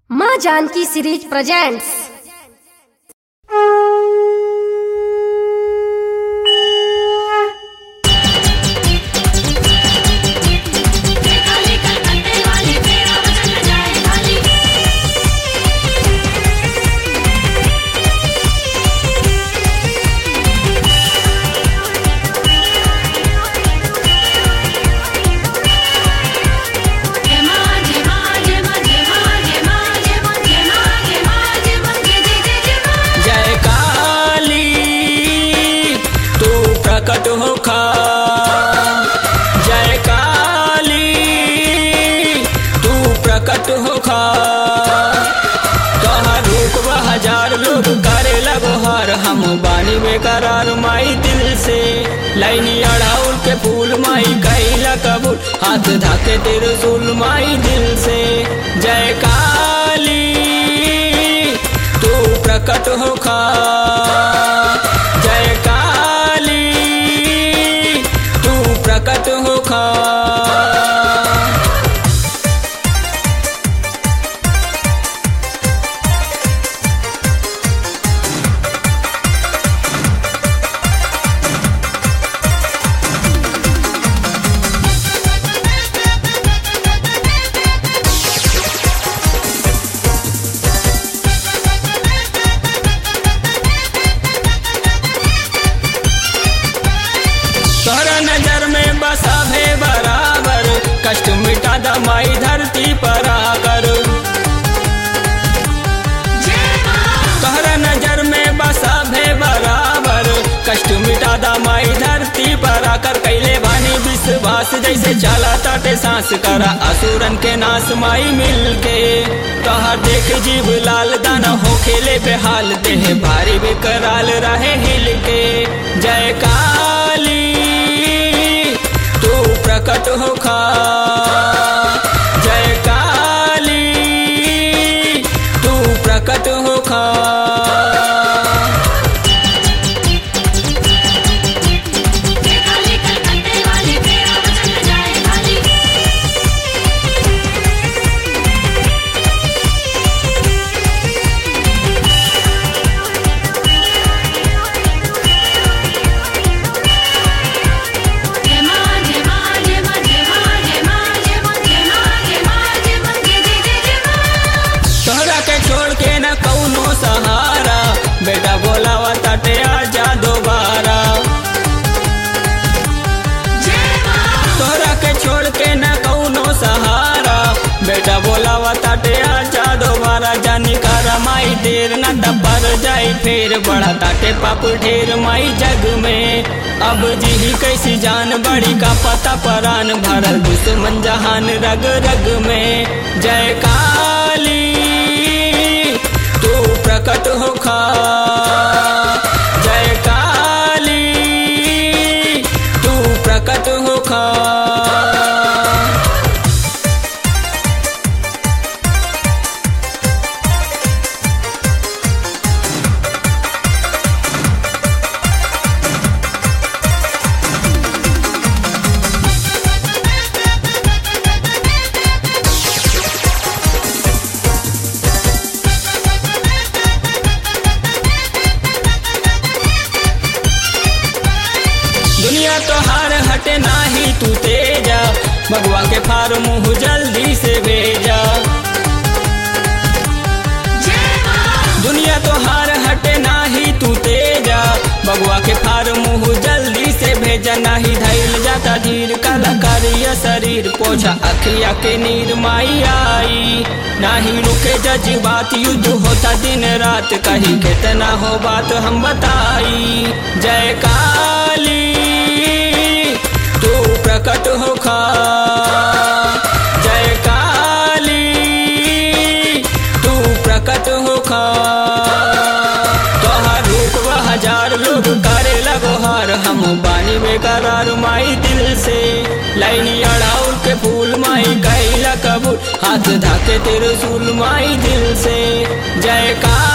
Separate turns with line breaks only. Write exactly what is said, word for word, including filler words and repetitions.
माँ Janaki series presents.
प्रकट होखा जय काली तू प्रकट होखा तोहर रूप हजार लोग करे लगो हार हम बानी बेकरार माई दिल से लाइनी अड़ाउल के फूल माई कैला कबूल हाथ धाके तेरे सुल माई दिल से जय काली तू प्रकट होखा जय काली प्रकट होखा। तोहरा नजर में बसा भे बराबर कष्ट मिटा दा माई धरती पर आकर तोहरा नजर में बसा भे बराबर कष्ट मिटा दा माई धरती पर आकर कैले बानी विश्वास जैसे चला ताटे सांस करा असुरन के नाश माई मिल के तोहर देख जीव लाल दाना हो खेले बेहाल देह भारी बेकराल रहे हिल के जय काली प्रकट होखा जय काली तू प्रकट होखा। सहारा बेटा बोलावा ताटे आजा दोबारा तोहरा के छोड़ के न कौनो सहारा बेटा बोलावा ताटे आजा दोबारा जानी करा माई देर न दबर जाई फिर बड़ा ताटे पाप ढेर माई जग में अब जी कैसी जान बड़ी का पता परान भरल दुश्मन जहान रग रग में जय काली तू प्रकट होखा जय काली तू प्रकट होखा। दुनिया तो हार हटे नाही तू तेजा भगवा के फार मुँह जल्दी से भेजा दुनिया तो हार हटे नाही तू तेजा भगवा के फार मुँह जल्दी से भेजा नाही धैल जाता धीर कलाकारिया शरीर पोछा अखिया के नीर माई आई नाही रुके जज्बात युद्ध होता दिन रात कहीं कितना हो बात हम बताई जय काली तू प्रकट होखा जय काली तू प्रकट होखा तोहर रूप हजार लोग करे लगो हार हम बानी बेकरार माई दिल से लाइनी अड़ाउल के फूल माई कैला कबूल हाथ धाके तेरे सुल माई दिल से जय काली।